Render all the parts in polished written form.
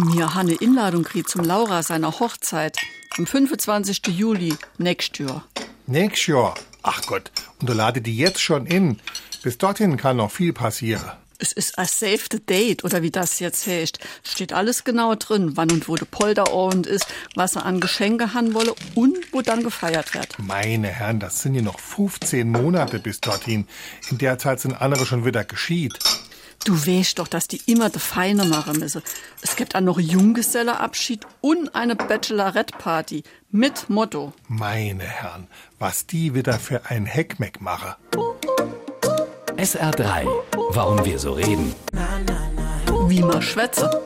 Wir haben eine Einladung gekriegt zum Laura seiner Hochzeit am 25. Juli, nächstes Jahr. Nächstes Jahr? Ach Gott, und du lade die jetzt schon in. Bis dorthin kann noch viel passieren. Es ist a save the date, oder wie das jetzt heißt. Steht alles genau drin, wann und wo der Polterabend ist, was er an Geschenke haben wolle und wo dann gefeiert wird. Meine Herren, das sind ja noch 15 Monate bis dorthin. In der Zeit sind andere schon wieder geschieden. Du weißt doch, dass die immer de Feine machen müssen. Es gibt auch noch Junggesellenabschied und eine Bachelorette-Party mit Motto. Meine Herren, was die wieder für ein Heckmeck machen. SR3, warum wir so reden. Wie man schwätze.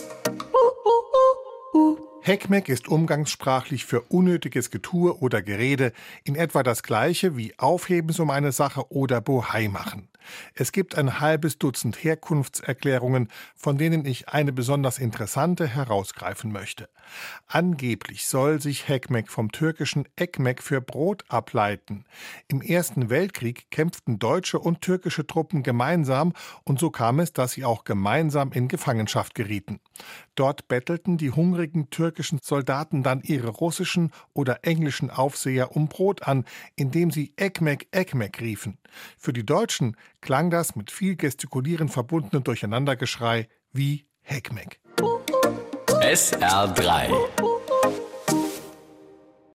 Heckmeck ist umgangssprachlich für unnötiges Getue oder Gerede in etwa das Gleiche wie Aufhebens um eine Sache oder Bohai machen. Es gibt ein halbes Dutzend Herkunftserklärungen, von denen ich eine besonders interessante herausgreifen möchte. Angeblich soll sich Heckmeck vom türkischen Ekmek für Brot ableiten. Im Ersten Weltkrieg kämpften deutsche und türkische Truppen gemeinsam und so kam es, dass sie auch gemeinsam in Gefangenschaft gerieten. Dort bettelten die hungrigen türkischen Soldaten dann ihre russischen oder englischen Aufseher um Brot an, indem sie Ekmek, Ekmek riefen. Für die Deutschen klang das mit viel Gestikulieren verbundene Durcheinandergeschrei wie Heckmeck. SR3